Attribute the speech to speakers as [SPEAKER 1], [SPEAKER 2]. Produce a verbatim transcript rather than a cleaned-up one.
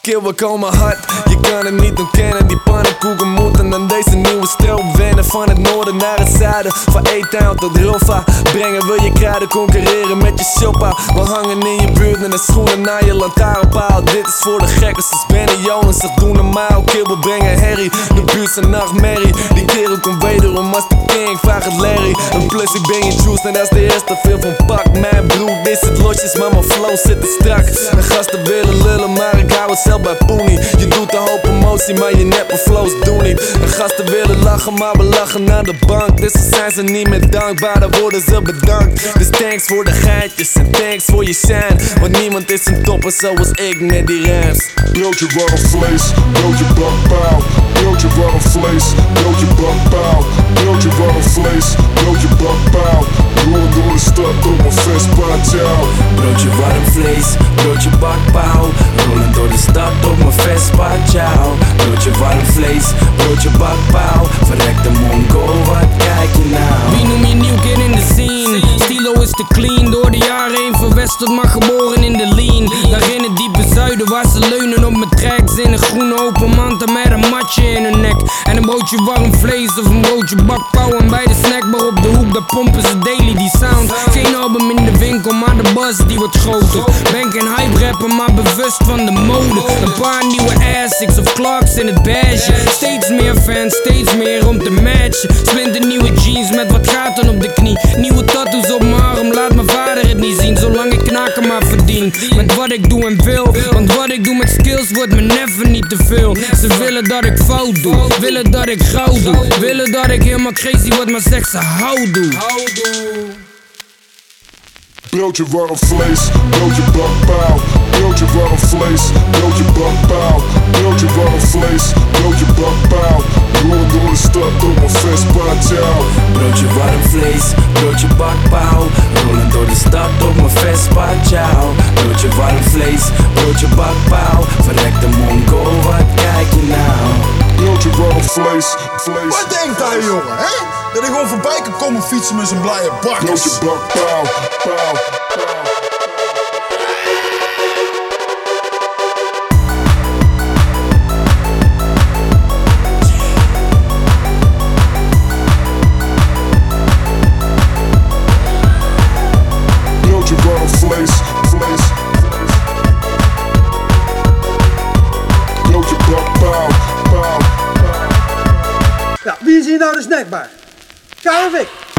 [SPEAKER 1] Kill, we komen hard, je kan het niet ontkennen. Die pannenkoeken moeten aan deze nieuwe stroop wennen. Van het noorden naar het zuiden, van E-Town tot Roffa. Brengen wil je kruiden, concurreren met je shoppa. We hangen in je buurt met de schoenen naar je lantaarnpaal. Dit is voor de gekkers, dus Benny Jonas, zeg doe normaal. Kill, we brengen herrie, de buurt zijn nachtmerrie. Die kerel komt wederom als de king, vraag het Larry. En plus ik ben je juice, net als de eerste film van Pak. Mijn broer, dit zit losjes, maar mijn flow zit te strak. En gasten willen lullen, maar ik hou het zelf bij Poenie. Je doet een hoop emotie, maar je neppe flows doen niet. En gasten willen lachen, maar we lachen aan de bank. Dus zijn ze niet meer dankbaar, dan worden ze bedankt. Dus thanks voor de geitjes en thanks voor je shine. Want niemand is een topper zoals ik met die rams.
[SPEAKER 2] Broodje warm vlees, broodje bakpauw. Broodje warm vlees, broodje bakpauw. Broodje warm vlees, broodje bakpauw. Rollen door de stad op mijn Vespa, ciao.
[SPEAKER 1] Broodje warm vlees, broodje bakpauw. Rollen door de stad op mijn Vespa, ciao. Broodje warm vlees, broodje bakpauw. Verrekte mongool, wat kijk je nou?
[SPEAKER 3] Wie noem je nieuw kid in de scene? Stilo is te clean, door de jaren heen verwesterd, maar geboren in de lean. Daar in het diepe zuiden, waar ze leunen op mijn tracks. In een groene open mantel met een matje in hun nek. En een broodje warm vlees of een broodje bakpauw. En bij de snackbar op de hoek, daar pompen ze daily die sound. Geen album in de winkel, maar de buzz die wordt groter. Ben geen hype rapper, maar bewust van de mode. Een paar nieuwe Asics of Clarks in het beige. Steeds meer fans, steeds meer om te matchen. Splinter nieuwe jeans met wat gaten op de knie. Nieuwe tattoos op mijn arm, laat mijn vader het niet zien. Zolang ik knaken maar verdien met wat ik doe en wil. Want wat ik doe met skills wordt me never niet te veel. Ze willen dat ik fout doe, willen dat ik gauw doe. Willen dat ik helemaal crazy word, maar zeg ze hou doe.
[SPEAKER 2] Broodje warm vlees, broodje bakpauw. Broodje warm vlees, broodje bakpauw. Broodje warm vlees, broodje bakpauw. Rollen door de stad op mijn Vespa, ciao.
[SPEAKER 1] Broodje warm vlees, broodje bakpauw. Rollen door de stad op mijn Vespa, ciao. Broodje warm vlees, broodje bakpauw. Verrekte mongool, wat kijk je nou?
[SPEAKER 2] Broodje warm vlees, vlees.
[SPEAKER 4] Wat denkt hij, jongen, hè? Dat ik gewoon voorbij kan komen fietsen met zijn blije bakkers.
[SPEAKER 2] Broodje bakpauw, pauw, pauw. Broodje warm vlees, vlees. Broodje bakpauw, pauw, pauw.
[SPEAKER 5] Ja, wie is hier nou de snackbar? Ga of ik?